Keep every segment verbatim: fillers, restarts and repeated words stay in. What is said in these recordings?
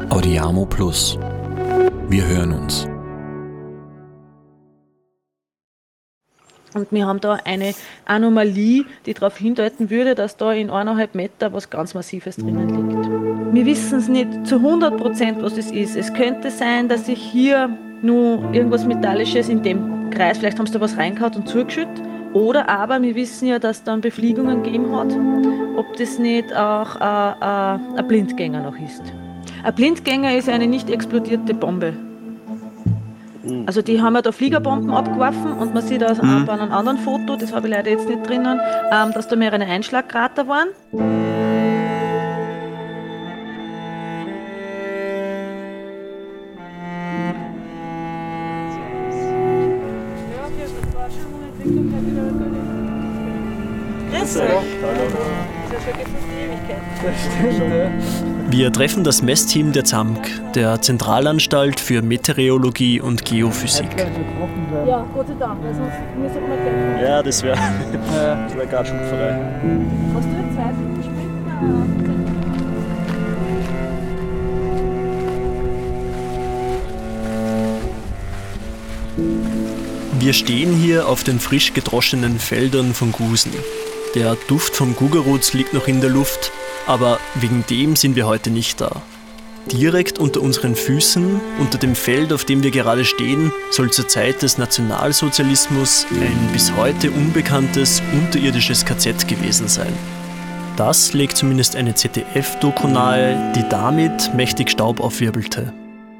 Audiamo Plus. Wir hören uns. Und wir haben da eine Anomalie, die darauf hindeuten würde, dass da in eineinhalb Meter was ganz Massives drinnen liegt. Wir wissen es nicht zu hundert Prozent, was das ist. Es könnte sein, dass sich hier nur irgendwas Metallisches in dem Kreis, vielleicht haben sie da was reingehauen und zugeschüttet. Oder aber wir wissen ja, dass es dann Befliegungen gegeben hat, ob das nicht auch ein, ein Blindgänger noch ist. Ein Blindgänger ist eine nicht explodierte Bombe. Also die haben ja da Fliegerbomben abgeworfen und man sieht auch mhm. bei einem anderen Foto, das habe ich leider jetzt nicht drinnen, ähm, dass da mehrere Einschlagkrater waren. Grüß euch. Wir treffen das Messteam der Z A M K, der Zentralanstalt für Meteorologie und Geophysik. Ja, Gott sei Dank, weil sonst müssen wir kämpfen. Ja, das wäre das wär gerade Schupferei. Hast du eine Zeit gespielt? Wir stehen hier auf den frisch gedroschenen Feldern von Gusen. Der Duft vom Gugerutz liegt noch in der Luft, aber wegen dem sind wir heute nicht da. Direkt unter unseren Füßen, unter dem Feld, auf dem wir gerade stehen, soll zur Zeit des Nationalsozialismus ein bis heute unbekanntes, unterirdisches K Z gewesen sein. Das legt zumindest eine Z D F-Doku nahe, die damit mächtig Staub aufwirbelte.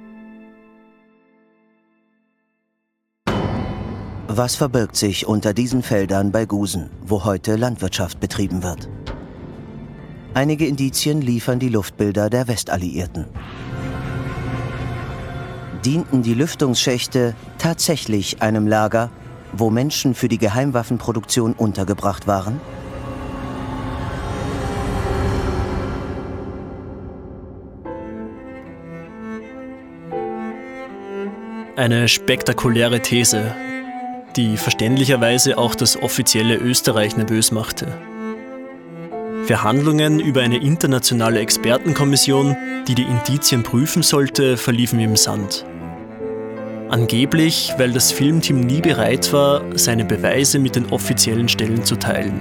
Was verbirgt sich unter diesen Feldern bei Gusen, wo heute Landwirtschaft betrieben wird? Einige Indizien liefern die Luftbilder der Westalliierten. Dienten die Lüftungsschächte tatsächlich einem Lager, wo Menschen für die Geheimwaffenproduktion untergebracht waren? Eine spektakuläre These, die verständlicherweise auch das offizielle Österreich nervös machte. Verhandlungen über eine internationale Expertenkommission, die die Indizien prüfen sollte, verliefen im Sand. Angeblich, weil das Filmteam nie bereit war, seine Beweise mit den offiziellen Stellen zu teilen.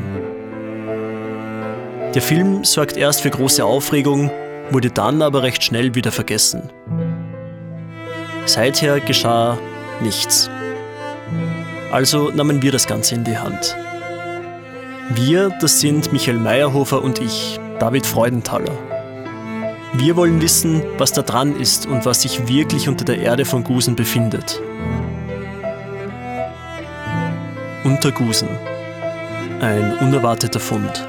Der Film sorgt erst für große Aufregung, wurde dann aber recht schnell wieder vergessen. Seither geschah nichts. Also nahmen wir das Ganze in die Hand. Wir, das sind Michael Meyerhofer und ich, David Freudenthaler. Wir wollen wissen, was da dran ist und was sich wirklich unter der Erde von Gusen befindet. Unter Gusen. Ein unerwarteter Fund.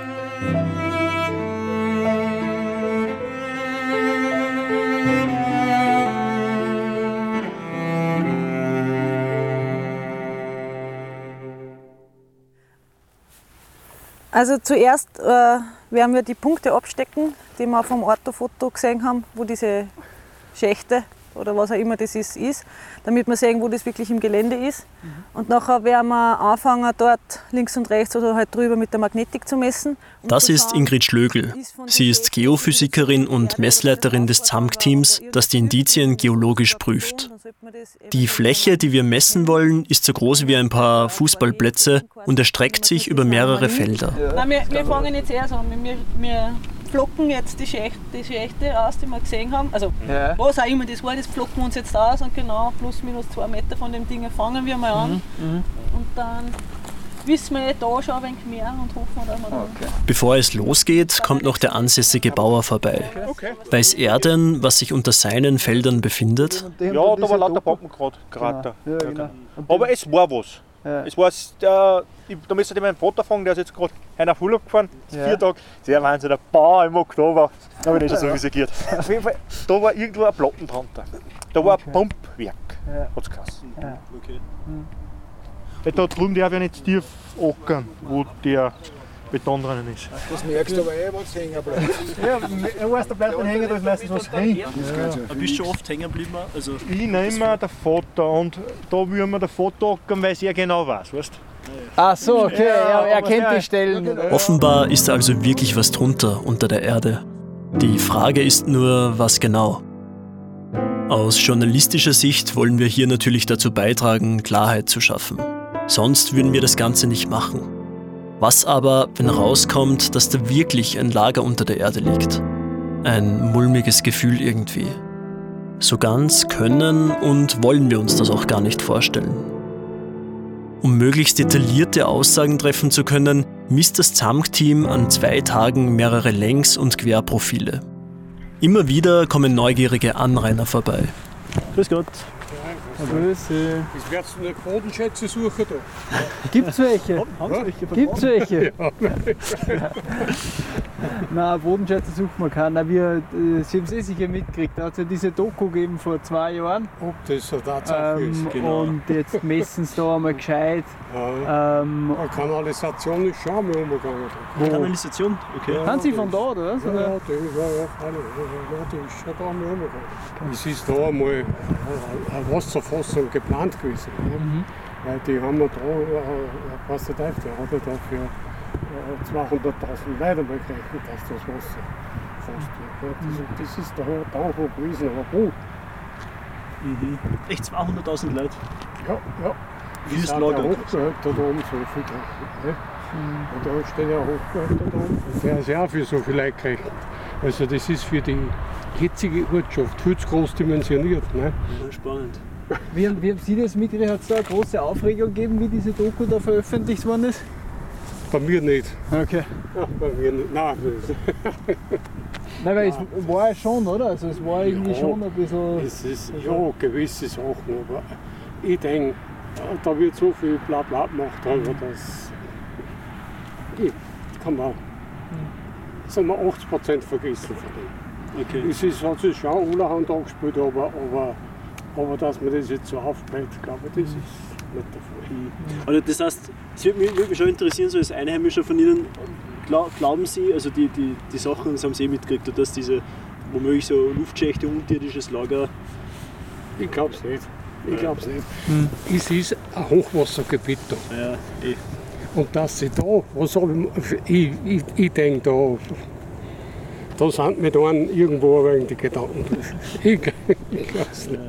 Also zuerst äh, werden wir die Punkte abstecken, die wir vom Orthofoto gesehen haben, wo diese Schächte oder was auch immer das ist, ist, damit wir sehen, wo das wirklich im Gelände ist. Mhm. Und nachher werden wir anfangen, dort links und rechts oder halt drüber mit der Magnetik zu messen. Das ist Ingrid Schlögl. Sie ist Geophysikerin und Messleiterin des Z A M K-Teams, das die Indizien geologisch prüft. Die Fläche, die wir messen wollen, ist so groß wie ein paar Fußballplätze und erstreckt sich über mehrere Felder. Nein, wir, wir fangen jetzt erst an. Wir, wir pflocken jetzt die Schächte, die Schächte aus, die wir gesehen haben. Also ja. Was auch immer das war, das pflocken wir uns jetzt aus und genau plus minus zwei Meter von dem Ding fangen wir mal an. Mhm. Und dann wissen wir da schon ein wenig mehr und hoffen, dass wir dann... Okay. Bevor es losgeht, kommt noch der ansässige Bauer vorbei. Okay. Weiß er denn, was sich unter seinen Feldern befindet? Ja, da war lauter Bombenkrater. Ja, genau. Aber es war was. Ja. Es war, der, da müsste ich meinen Vater fragen, der ist jetzt gerade einer voll abgefahren, ja. vier Tage. Sehr Wahnsinn, der Bauer im Oktober, da habe ich nicht schon so risikiert. Auf jeden Fall, da war irgendwo ein Platten drunter. Da war okay. ein Pumpwerk, ja. hat es geheißen. Ja. Okay. Mhm. Da drüben darf ja nicht tief ackern, wo der Beton drinnen ist. Das merkst du aber eh, wenn es hängen bleibt. Ja, du weißt, da bleibt dann hängen, da ist meistens was hängen. Ja. Ja. Bist du schon oft hängen geblieben? Also ich nehme mir den Vater und da will man den Vater ackern, weil er genau weiß, weißt du? Ach so, okay, ja, er kennt die Stellen. Offenbar ist da also wirklich was drunter unter der Erde. Die Frage ist nur, was genau. Aus journalistischer Sicht wollen wir hier natürlich dazu beitragen, Klarheit zu schaffen. Sonst würden wir das Ganze nicht machen. Was aber, wenn rauskommt, dass da wirklich ein Lager unter der Erde liegt? Ein mulmiges Gefühl irgendwie. So ganz können und wollen wir uns das auch gar nicht vorstellen. Um möglichst detaillierte Aussagen treffen zu können, misst das Z A M K-Team an zwei Tagen mehrere Längs- und Querprofile. Immer wieder kommen neugierige Anrainer vorbei. Grüß Gott. Grüße. Das wärst du eine Bodenschätze suchen da. Gibt's welche? Haben Sie welche? Gibt's welche? Ja. Nein, Bodenschätze suchen wir keinen. Wir, äh, Sie haben es eh sicher mitgekriegt. Da hat es ja diese Doku gegeben vor zwei Jahren. Ob das so Tatsache Ähm, ist, genau. Und jetzt messen sie da einmal gescheit. Ja. Ähm, Eine Kanalisation ist schon einmal umgegangen. wo? Kanalisation? Okay. Ja. Sind Sie von da, oder was? Ja, Oder? ja, die, ja, ja, freilich. Ja, ja, die ist schon da einmal umgegangen. Es ist da einmal eine Wasserfassung geplant gewesen. Mhm. Weil die haben wir da, äh, was der Teufel, der hat ja da für äh, zweihunderttausend Leute einmal gerechnet, dass das Wasser fast wird. Ja, das, das ist da davon gewesen, aber wo? Mhm. Echt zweihunderttausend Leute? Ja, ja. Wie ist der Lager? Hochbehälter da oben so viel gerechnet. Ne? Und da steht ja ein Hochbehälter da oben. Und der ist ja auch für so viele Leute gerechnet. Also das ist für die jetzige Ortschaft viel zu groß dimensioniert. Ne? Ja, spannend. Wie, haben- wie haben Sie das mitgekriegt? Hat es da eine große Aufregung gegeben, wie diese Doku da veröffentlicht worden ist? Bei mir nicht. Okay. Ja, bei mir nicht. Nein, Nein, weil es war ja schon, oder? Also es war irgendwie Ja. schon ein bisschen... es ist ja gewisse Sachen, aber ich denke, da wird so viel Blabla gemacht, darüber, dass ich kann man, sagen wir, achtzig Prozent vergessen von dem. Okay. Es ist, hat sich schon allerhand angespielt, aber, aber, aber dass man das jetzt so aufbläht, glaube ich, das ist nicht der Fall. Also das heißt, es würde mich, würde mich schon interessieren, so als Einheimischer von Ihnen, glaub, glauben Sie, also die, die, die Sachen, das haben Sie eh mitgekriegt, dass diese womöglich so Luftschächte, unterirdisches Lager. Ich glaube es nicht. Ich glaube es nicht. Es ist ein Hochwassergebiet da. Ja, eh. Und dass sie da, was hab ich, ich, ich, ich denke, da, da sind mir dann irgendwo ein wenig die Gedanken. Ich, ich glaube es nicht.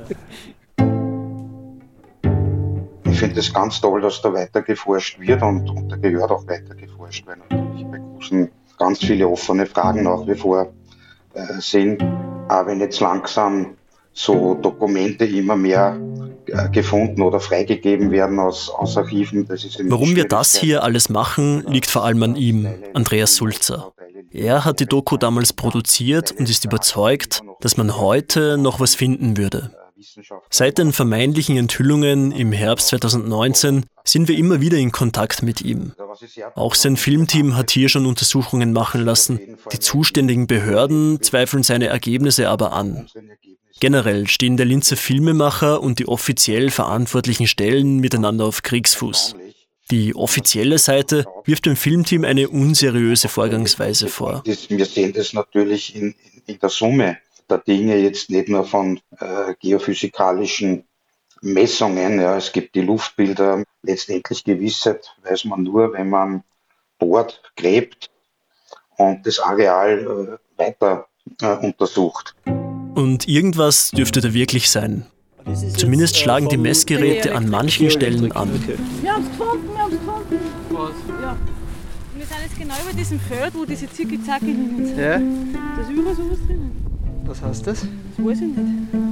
Ich finde es ganz toll, dass da weiter geforscht wird und, und da gehört auch weiter geforscht, weil natürlich bei Gusen ganz viele offene Fragen nach wie vor äh, sind. Aber wenn jetzt langsam so Dokumente immer mehr äh, gefunden oder freigegeben werden aus, aus Archiven, das ist Warum wir das hier alles machen, liegt vor allem an ihm, Andreas Sulzer. Er hat die Doku damals produziert und ist überzeugt, dass man heute noch was finden würde. Seit den vermeintlichen Enthüllungen im Herbst zweitausendneunzehn sind wir immer wieder in Kontakt mit ihm. Auch sein Filmteam hat hier schon Untersuchungen machen lassen. Die zuständigen Behörden zweifeln seine Ergebnisse aber an. Generell stehen der Linzer Filmemacher und die offiziell verantwortlichen Stellen miteinander auf Kriegsfuß. Die offizielle Seite wirft dem Filmteam eine unseriöse Vorgangsweise vor. Wir sehen das natürlich in, in der Summe der Dinge, jetzt nicht nur von äh, geophysikalischen Messungen. Ja, es gibt die Luftbilder. Letztendlich Gewissheit weiß man nur, wenn man bohrt, gräbt und das Areal äh, weiter äh, untersucht. Und irgendwas dürfte da wirklich sein. Zumindest schlagen die Messgeräte an manchen Stellen an. Okay. Wir haben es gefunden, wir haben es gefunden. Was? Ja. Wir sind jetzt genau über diesem Feld, wo diese Zicki-Zacki-Linien sind. Ja? Da ist überall sowas drinnen. Was heißt das? Das weiß ich nicht.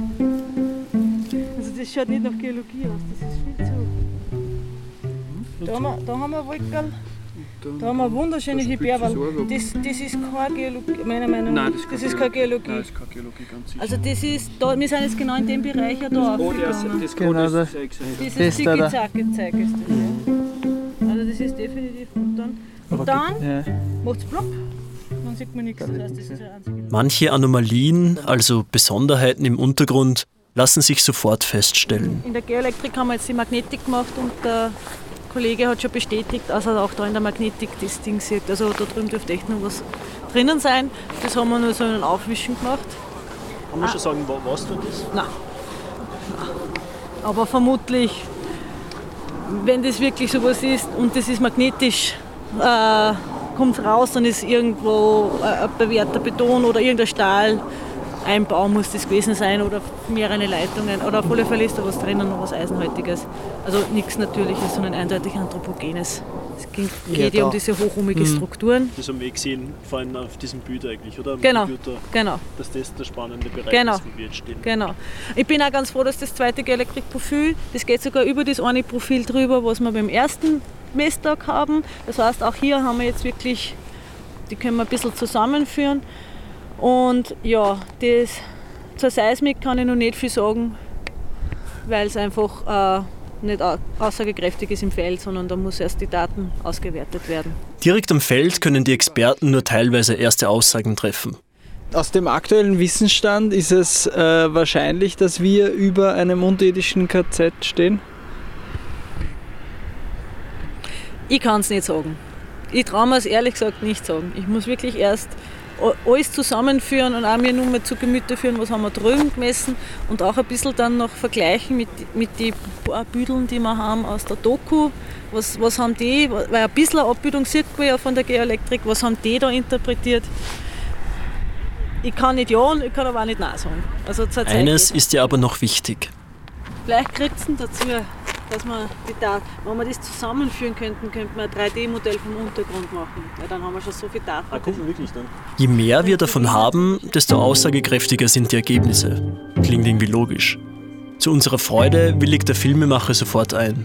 Also das schaut nicht nach Geologie aus, das ist viel zu... Da haben wir, da haben wir Wolkerl, da haben wir eine wunderschöne Hyperwall. Das, das ist keine Geologie, meiner Meinung nach. Nein, das ist, das ist keine Geologie. Nein, das ist keine Geologie, ganz sicher. Also das ist, da, wir sind jetzt genau in dem Bereich ja da Oh, der ist, aufgegangen. das Genau, genau, das- das ist ja Dieses das da da. Zicki-Zacki-Zeug ist das, ja. Also das ist definitiv. Und dann, und dann Ja. macht es plopp, dann sieht man nichts. Das heißt, das ist der einzige. Manche Anomalien, also Besonderheiten im Untergrund, lassen sich sofort feststellen. In der Geoelektrik haben wir jetzt die Magnetik gemacht und der Kollege hat schon bestätigt, dass er auch da in der Magnetik das Ding sieht. Also da drüben dürfte echt noch was drinnen sein. Das haben wir nur so einen Aufwischen gemacht. Kann man schon sagen, wa- was dort ist? Nein. Aber vermutlich, wenn das wirklich sowas ist und das ist magnetisch, äh, kommt raus, dann ist irgendwo äh, ein bewährter Beton oder irgendein Stahl ein Baum muss das gewesen sein oder mehrere Leitungen. Oder auf alle Fälle ist da was drinnen, noch was Eisenhaltiges. Also nichts Natürliches, sondern eindeutig Anthropogenes. Es geht ja, ja um diese hochohmigen mhm. Strukturen. Das haben wir gesehen, vor allem auf diesem Bild eigentlich, oder? Am genau, Computer, genau. Dass das der spannende Bereich genau. ist, wo wir jetzt stehen. Genau. Ich bin auch ganz froh, dass das zweite Geoelektrik-Profil, das geht sogar über das eine Profil drüber, was wir beim ersten Messtag haben. Das heißt, auch hier haben wir jetzt wirklich, die können wir ein bisschen zusammenführen. Und ja, das, zur Seismik kann ich noch nicht viel sagen, weil es einfach äh, nicht aussagekräftig ist im Feld, sondern da muss erst die Daten ausgewertet werden. Direkt am Feld können die Experten nur teilweise erste Aussagen treffen. Aus dem aktuellen Wissensstand ist es äh, wahrscheinlich, dass wir über einem unterirdischen K Z stehen? Ich kann es nicht sagen. Ich traue mir es ehrlich gesagt nicht sagen. Ich muss wirklich erst alles zusammenführen und auch mir nur mal zu Gemüte führen, was haben wir drüben gemessen und auch ein bisschen dann noch vergleichen mit, mit den paar Büdeln, die wir haben aus der Doku. Was, was haben die, weil ein bisschen eine Abbildung sieht man ja von der Geoelektrik, was haben die da interpretiert? Ich kann nicht ja und ich kann aber auch nicht nein sagen. Also zur Zeit Eines geht. ist ja aber noch wichtig. Vielleicht kriegt es dazu, dass wir die Daten, wenn wir das zusammenführen könnten, könnten wir ein drei D Modell vom Untergrund machen. Weil dann haben wir schon so viele Daten. Ah, gucken wirklich dann. Je mehr wir davon haben, desto aussagekräftiger sind die Ergebnisse. Klingt irgendwie logisch. Zu unserer Freude willigt der Filmemacher sofort ein.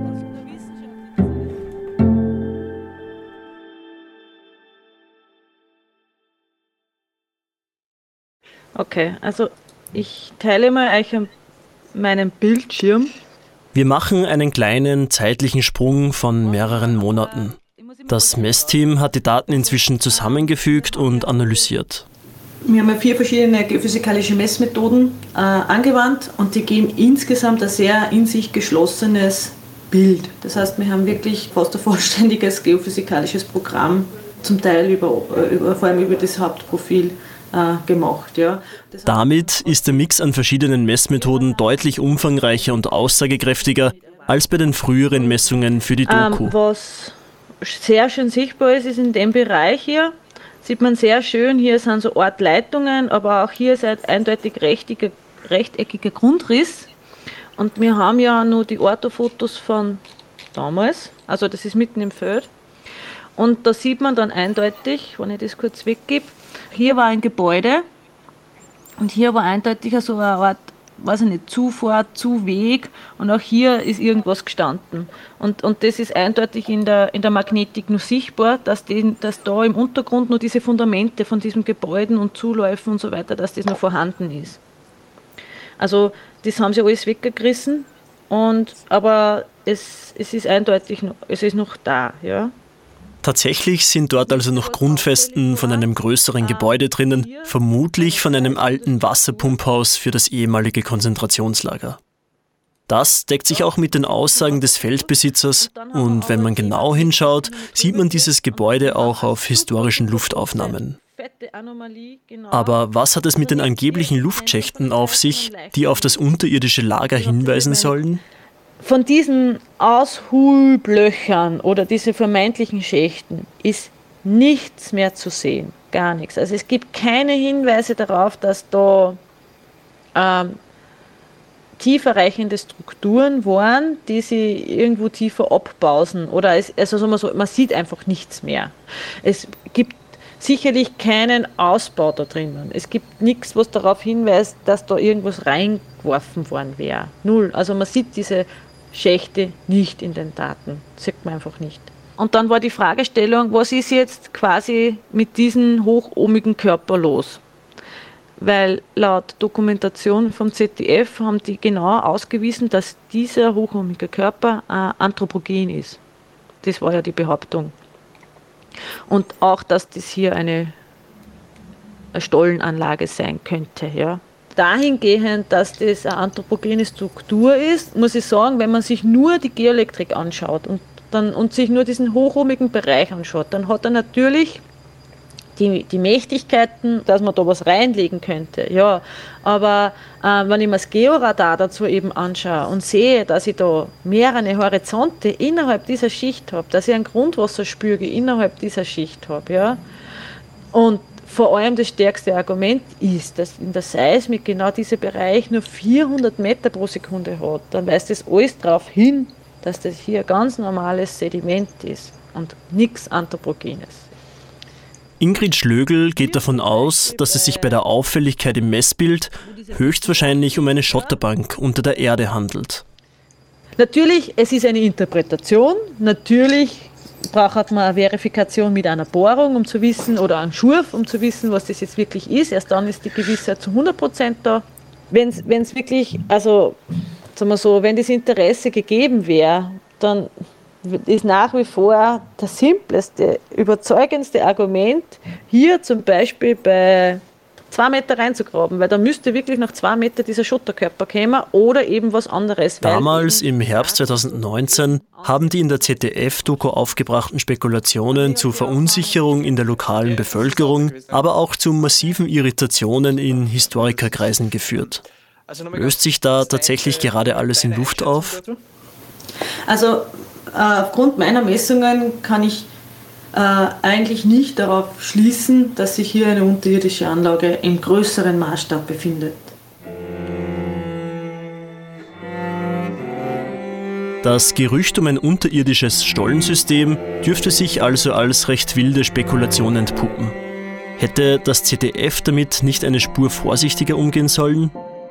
Okay, also ich teile mal euch meinen Bildschirm. Wir machen einen kleinen zeitlichen Sprung von mehreren Monaten. Das Messteam hat die Daten inzwischen zusammengefügt und analysiert. Wir haben ja vier verschiedene geophysikalische Messmethoden äh, angewandt und die geben insgesamt ein sehr in sich geschlossenes Bild. Das heißt, wir haben wirklich fast ein vollständiges geophysikalisches Programm, zum Teil über, über, vor allem über das Hauptprofil äh, gemacht. Ja. Das Damit ist der Mix an verschiedenen Messmethoden deutlich umfangreicher und aussagekräftiger als bei den früheren Messungen für die Doku. Ähm, was sehr schön sichtbar ist, ist in dem Bereich hier, sieht man sehr schön, hier sind so Art Leitungen, aber auch hier ist ein eindeutig rechteckiger, rechteckiger Grundriss. Und wir haben ja nur die Orthofotos von damals, also das ist mitten im Feld. Und da sieht man dann eindeutig, wenn ich das kurz weggebe, hier war ein Gebäude und hier war eindeutig so eine Art, weiß ich nicht, Zufahrt, Zuweg und auch hier ist irgendwas gestanden. Und, und das ist eindeutig in der, in der Magnetik nur sichtbar, dass, die, dass da im Untergrund nur diese Fundamente von diesen Gebäuden und Zuläufen und so weiter, dass das noch vorhanden ist. Also das haben sie alles weggerissen, und, aber es, es ist eindeutig, noch, es ist noch da. Ja. Tatsächlich sind dort also noch Grundfesten von einem größeren Gebäude drinnen, vermutlich von einem alten Wasserpumphaus für das ehemalige Konzentrationslager. Das deckt sich auch mit den Aussagen des Feldbesitzers, und wenn man genau hinschaut, sieht man dieses Gebäude auch auf historischen Luftaufnahmen. Aber was hat es mit den angeblichen Luftschächten auf sich, die auf das unterirdische Lager hinweisen sollen? Von diesen Aushublöchern oder diese vermeintlichen Schächten ist nichts mehr zu sehen, gar nichts. Also es gibt keine Hinweise darauf, dass da ähm, tieferreichende Strukturen waren, die sie irgendwo tiefer abbausen. Oder es, also sagen wir so, man sieht einfach nichts mehr. Es gibt sicherlich keinen Ausbau da drinnen. Es gibt nichts, was darauf hinweist, dass da irgendwas reingeworfen worden wäre. Null. Also man sieht diese Schächte nicht in den Daten. Das sieht man einfach nicht. Und dann war die Fragestellung, was ist jetzt quasi mit diesem hochohmigen Körper los? Weil laut Dokumentation vom Z D F haben die genau ausgewiesen, dass dieser hochohmige Körper äh, anthropogen ist. Das war ja die Behauptung. Und auch, dass das hier eine, eine Stollenanlage sein könnte. Ja. Dahingehend, dass das eine anthropogene Struktur ist, muss ich sagen, wenn man sich nur die Geoelektrik anschaut und, dann, und sich nur diesen hochohmigen Bereich anschaut, dann hat er natürlich die, die Mächtigkeiten, dass man da was reinlegen könnte. Ja, aber äh, wenn ich mir das Georadar dazu eben anschaue und sehe, dass ich da mehrere Horizonte innerhalb dieser Schicht habe, dass ich einen Grundwasserspiegel innerhalb dieser Schicht habe, ja, und vor allem das stärkste Argument ist, dass in der Seismik genau dieser Bereich nur vierhundert Meter pro Sekunde hat, dann weist das alles darauf hin, dass das hier ganz normales Sediment ist und nichts Anthropogenes. Ingrid Schlögl geht davon aus, dass es sich bei der Auffälligkeit im Messbild höchstwahrscheinlich um eine Schotterbank unter der Erde handelt. Natürlich, es ist eine Interpretation. Natürlich braucht man eine Verifikation mit einer Bohrung, um zu wissen, oder einen Schurf, um zu wissen, was das jetzt wirklich ist. Erst dann ist die Gewissheit zu hundert Prozent da. Wenn es wirklich, also sagen wir so, wenn das Interesse gegeben wäre, dann ist nach wie vor das simpleste, überzeugendste Argument, hier zum Beispiel bei zwei Meter reinzugraben, weil da müsste wirklich nach zwei Meter dieser Schotterkörper kommen oder eben was anderes. Damals, im Herbst zweitausendneunzehn, haben die in der Z D F-Doku aufgebrachten Spekulationen zu Verunsicherung in der lokalen Bevölkerung, aber auch zu massiven Irritationen in Historikerkreisen geführt. Löst sich da tatsächlich gerade alles in Luft auf? Also äh, aufgrund meiner Messungen kann ich äh, eigentlich nicht darauf schließen, dass sich hier eine unterirdische Anlage im größeren Maßstab befindet. Das Gerücht um ein unterirdisches Stollensystem dürfte sich also als recht wilde Spekulation entpuppen. Hätte das Z D F damit nicht eine Spur vorsichtiger umgehen sollen?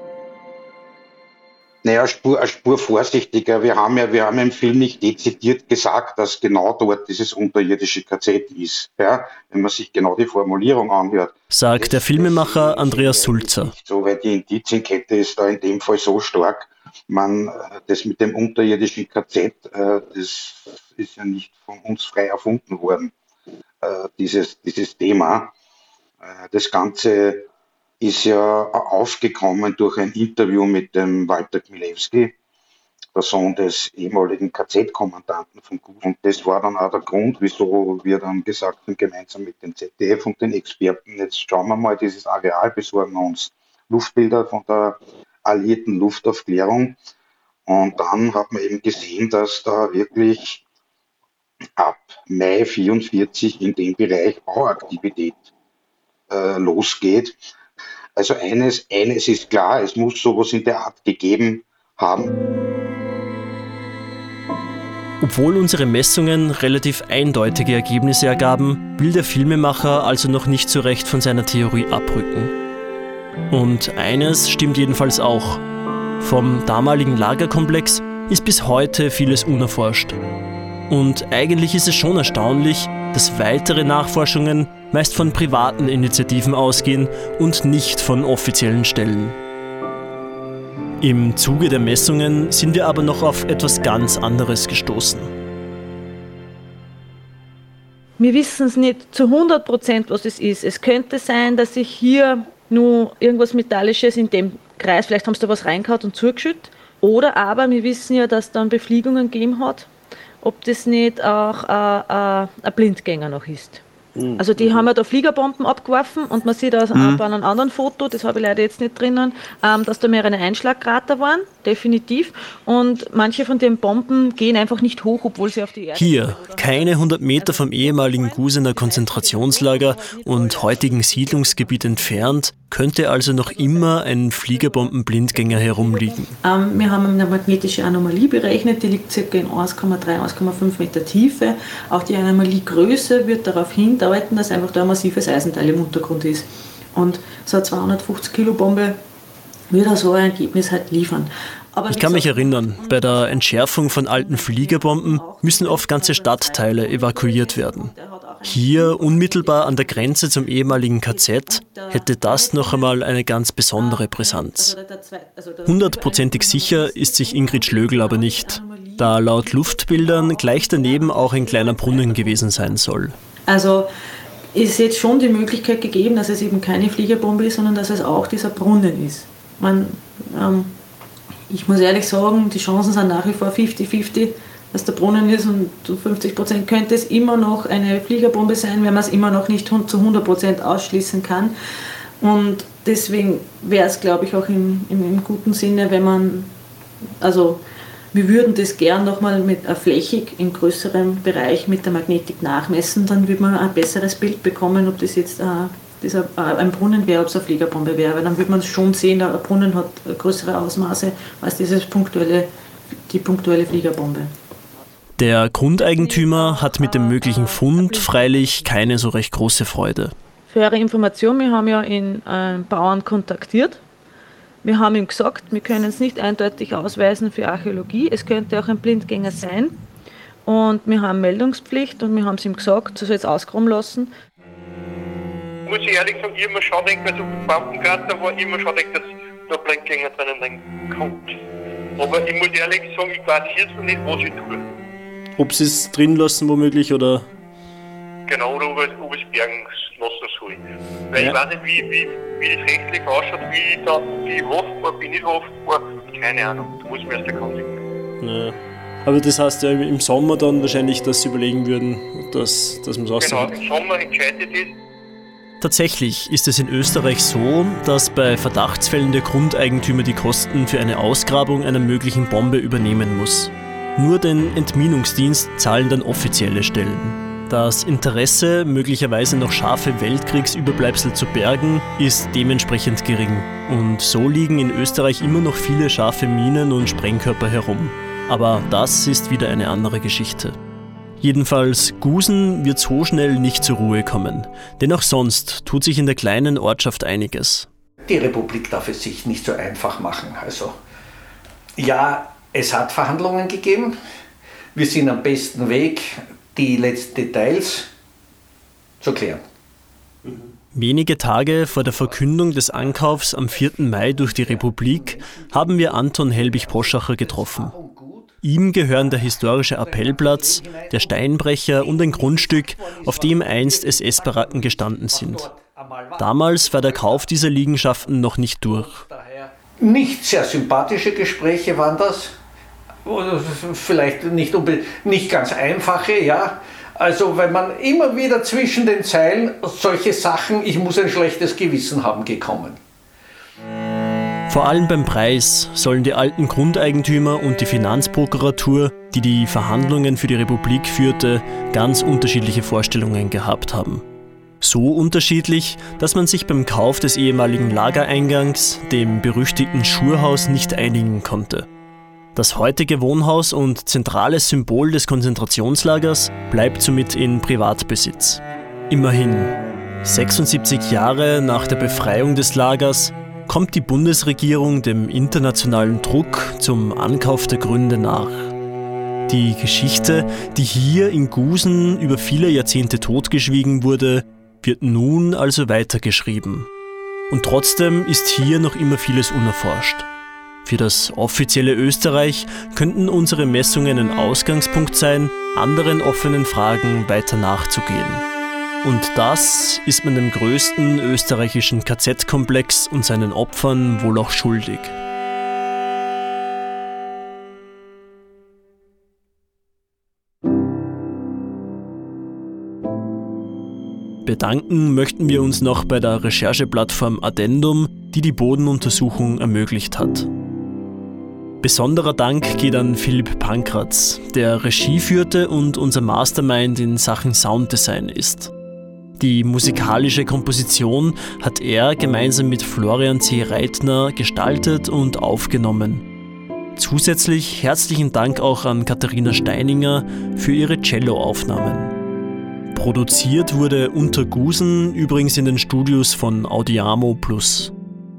Naja, Spur, eine Spur vorsichtiger. Wir haben ja, wir haben im Film nicht dezidiert gesagt, dass genau dort dieses unterirdische K Z ist. Ja, wenn man sich genau die Formulierung anhört. Sagt das, der Filmemacher Andreas Sulzer. So, weil die Indizienkette ist da in dem Fall so stark. Man, das mit dem unterirdischen K Z, das ist ja nicht von uns frei erfunden worden, dieses, dieses Thema. Das Ganze ist ja aufgekommen durch ein Interview mit dem Walter Chmielewski, der Sohn des ehemaligen K Z-Kommandanten von Gusen. Und das war dann auch der Grund, wieso wir dann gesagt haben, gemeinsam mit dem Z D F und den Experten, jetzt schauen wir mal dieses Areal, besorgen uns Luftbilder von der alliierten Luftaufklärung. Und dann hat man eben gesehen, dass da wirklich ab Mai vierundvierzig in dem Bereich Bauaktivität äh, losgeht. Also eines, eines ist klar, es muss sowas in der Art gegeben haben. Obwohl unsere Messungen relativ eindeutige Ergebnisse ergaben, will der Filmemacher also noch nicht so recht von seiner Theorie abrücken. Und eines stimmt jedenfalls auch. Vom damaligen Lagerkomplex ist bis heute vieles unerforscht. Und eigentlich ist es schon erstaunlich, dass weitere Nachforschungen meist von privaten Initiativen ausgehen und nicht von offiziellen Stellen. Im Zuge der Messungen sind wir aber noch auf etwas ganz anderes gestoßen. Wir wissen es nicht zu hundert Prozent, was es ist. Es könnte sein, dass sich hier nur irgendwas Metallisches in dem Kreis, vielleicht haben sie da was reingehauen und zugeschüttet. Oder aber wir wissen ja, dass es dann Befliegungen gegeben hat, ob das nicht auch äh, äh, ein Blindgänger noch ist. Mhm. Also die mhm. haben ja da Fliegerbomben abgeworfen und man sieht auch mhm. bei einem anderen Foto, das habe ich leider jetzt nicht drinnen, ähm, dass da mehrere Einschlagkrater waren, definitiv. Und manche von den Bomben gehen einfach nicht hoch, obwohl sie auf die Erde... Hier, keine hundert Meter vom ehemaligen Gusener Konzentrationslager und heutigen Siedlungsgebiet entfernt, könnte also noch immer ein Fliegerbombenblindgänger herumliegen. Ähm, wir haben eine magnetische Anomalie berechnet, die liegt ca. in eins Komma drei, eins Komma fünf Meter Tiefe. Auch die Anomaliegröße wird darauf hindeuten, dass einfach da ein massives Eisenteil im Untergrund ist. Und so eine zweihundertfünfzig Kilo Bombe würde so ein Ergebnis halt liefern. Aber ich kann mich erinnern, bei der Entschärfung von alten Fliegerbomben müssen oft ganze Stadtteile evakuiert werden. Hier, unmittelbar an der Grenze zum ehemaligen K Z, hätte das noch einmal eine ganz besondere Brisanz. Hundertprozentig sicher ist sich Ingrid Schlögl aber nicht, da laut Luftbildern gleich daneben auch ein kleiner Brunnen gewesen sein soll. Also ist jetzt schon die Möglichkeit gegeben, dass es eben keine Fliegerbombe ist, sondern dass es auch dieser Brunnen ist. Man, ähm, ich muss ehrlich sagen, die Chancen sind nach wie vor fünfzig fünfzig, dass der Brunnen ist, und zu fünfzig Prozent könnte es immer noch eine Fliegerbombe sein, wenn man es immer noch nicht zu hundert Prozent ausschließen kann. Und deswegen wäre es, glaube ich, auch im, im, im guten Sinne, wenn man, also wir würden das gern nochmal mit uh, flächig im größeren Bereich mit der Magnetik nachmessen, dann würde man ein besseres Bild bekommen, ob das jetzt uh, das ein Brunnen wäre, ob es eine Fliegerbombe wäre, weil dann würde man schon sehen, der Brunnen hat größere Ausmaße als dieses punktuelle, die punktuelle Fliegerbombe. Der Grundeigentümer hat mit dem möglichen Fund freilich keine so recht große Freude. Für Ihre Information, wir haben ja einen äh, Bauern kontaktiert. Wir haben ihm gesagt, wir können es nicht eindeutig ausweisen für Archäologie, es könnte auch ein Blindgänger sein. Und wir haben Meldungspflicht und wir haben es ihm gesagt, er soll es ausgraben lassen. Muss ich ehrlich sagen, ich habe mir schon gedacht, weil so viel Bampengarten war, ich habe mir schon gedacht, dass da Blindgänger drinnen sein kommt. Aber ich muss ehrlich sagen, ich weiß jetzt noch nicht, was ich tue. Ob sie es drin lassen womöglich oder? Genau, oder ob ich, ob ich es bergen lassen soll. Weil ja. Ich weiß nicht, wie, wie, wie das rechtlich ausschaut, wie ich da wie haftbar bin, nicht haftbar, keine Ahnung, da muss ich mir erst erkundigen. Ja. Aber das heißt ja im Sommer dann wahrscheinlich, dass sie überlegen würden, dass, dass man es aussagt. Genau, im Sommer entscheidet es. Tatsächlich ist es in Österreich so, dass bei Verdachtsfällen der Grundeigentümer die Kosten für eine Ausgrabung einer möglichen Bombe übernehmen muss. Nur den Entminungsdienst zahlen dann offizielle Stellen. Das Interesse, möglicherweise noch scharfe Weltkriegsüberbleibsel zu bergen, ist dementsprechend gering. Und so liegen in Österreich immer noch viele scharfe Minen und Sprengkörper herum. Aber das ist wieder eine andere Geschichte. Jedenfalls, Gusen wird so schnell nicht zur Ruhe kommen. Denn auch sonst tut sich in der kleinen Ortschaft einiges. Die Republik darf es sich nicht so einfach machen. Also, ja, es hat Verhandlungen gegeben. Wir sind am besten Weg, die letzten Details zu klären. Wenige Tage vor der Verkündung des Ankaufs am vierten Mai durch die Republik haben wir Anton Helbig-Poschacher getroffen. Ihm gehören der historische Appellplatz, der Steinbrecher und ein Grundstück, auf dem einst S S-Baracken gestanden sind. Damals war der Kauf dieser Liegenschaften noch nicht durch. Nicht sehr sympathische Gespräche waren das. Vielleicht nicht, nicht ganz einfache, ja. Also wenn man immer wieder zwischen den Zeilen solche Sachen, ich muss ein schlechtes Gewissen haben, gekommen. Vor allem beim Preis sollen die alten Grundeigentümer und die Finanzprokuratur, die die Verhandlungen für die Republik führte, ganz unterschiedliche Vorstellungen gehabt haben. So unterschiedlich, dass man sich beim Kauf des ehemaligen Lagereingangs, dem berüchtigten Schurhaus, nicht einigen konnte. Das heutige Wohnhaus und zentrales Symbol des Konzentrationslagers bleibt somit in Privatbesitz. Immerhin, sechsundsiebzig Jahre nach der Befreiung des Lagers kommt die Bundesregierung dem internationalen Druck zum Ankauf der Gründe nach. Die Geschichte, die hier in Gusen über viele Jahrzehnte totgeschwiegen wurde, wird nun also weitergeschrieben. Und trotzdem ist hier noch immer vieles unerforscht. Für das offizielle Österreich könnten unsere Messungen ein Ausgangspunkt sein, anderen offenen Fragen weiter nachzugehen. Und das ist man dem größten österreichischen K Z-Komplex und seinen Opfern wohl auch schuldig. Bedanken möchten wir uns noch bei der Rechercheplattform Addendum, die die Bodenuntersuchung ermöglicht hat. Besonderer Dank geht an Philipp Pankratz, der Regie führte und unser Mastermind in Sachen Sounddesign ist. Die musikalische Komposition hat er gemeinsam mit Florian C. Reitner gestaltet und aufgenommen. Zusätzlich herzlichen Dank auch an Katharina Steininger für ihre Cello-Aufnahmen. Produziert wurde Unter Gusen übrigens in den Studios von Audiamo Plus.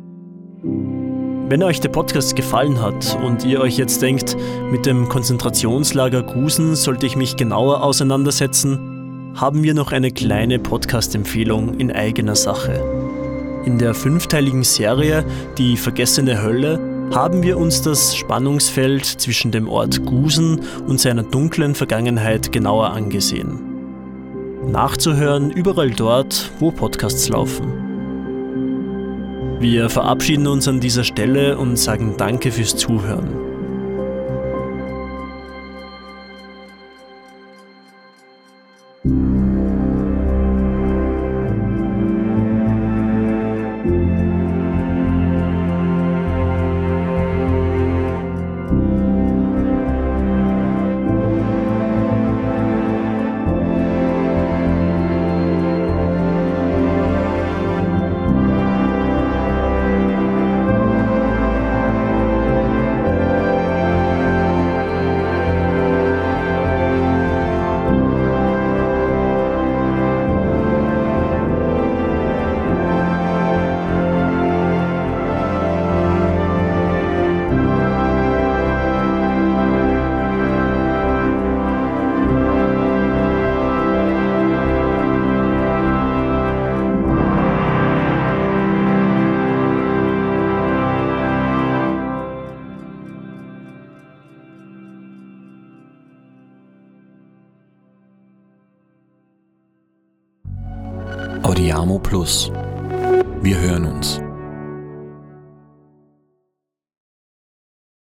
Wenn euch der Podcast gefallen hat und ihr euch jetzt denkt, mit dem Konzentrationslager Gusen sollte ich mich genauer auseinandersetzen, haben wir noch eine kleine Podcast-Empfehlung in eigener Sache. In der fünfteiligen Serie Die vergessene Hölle haben wir uns das Spannungsfeld zwischen dem Ort Gusen und seiner dunklen Vergangenheit genauer angesehen. Nachzuhören überall dort, wo Podcasts laufen. Wir verabschieden uns an dieser Stelle und sagen Danke fürs Zuhören. Audiamo Plus. Wir hören uns.